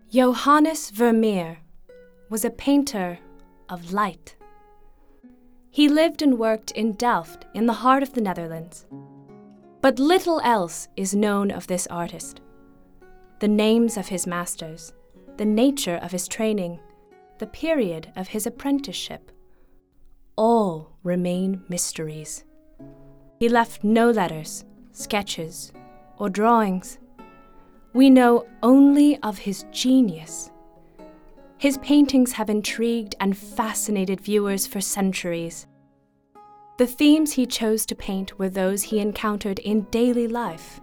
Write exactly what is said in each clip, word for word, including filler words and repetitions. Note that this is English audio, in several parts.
Johannes Vermeer was a painter of light. He lived and worked in Delft in the heart of the Netherlands. But little else is known of this artist. The names of his masters, the nature of his training, the period of his apprenticeship, all remain mysteries. He left no letters, sketches, or drawings. We know only of his genius. His paintings have intrigued and fascinated viewers for centuries. The themes he chose to paint were those he encountered in daily life.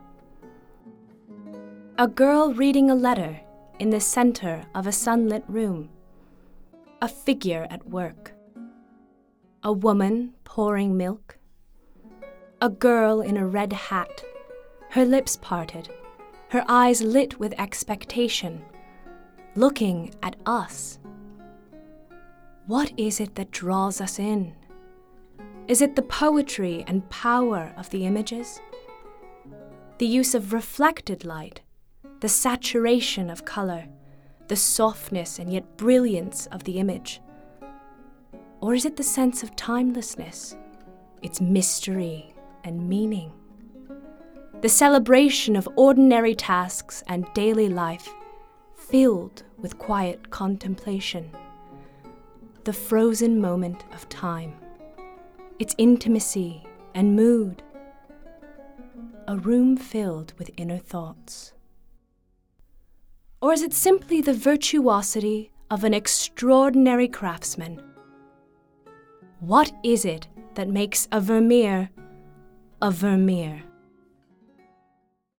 A girl reading a letter in the center of a sunlit room. A figure at work. A woman pouring milk. A girl in a red hat, her lips parted, her eyes lit with expectation, looking at us. What is it that draws us in? Is it the poetry and power of the images? The use of reflected light, the saturation of color, the softness and yet brilliance of the image? Or is it the sense of timelessness, its mystery and meaning? The celebration of ordinary tasks and daily life, filled with quiet contemplation. The frozen moment of time, its intimacy and mood. A room filled with inner thoughts. Or is it simply the virtuosity of an extraordinary craftsman? What is it that makes a Vermeer a Vermeer?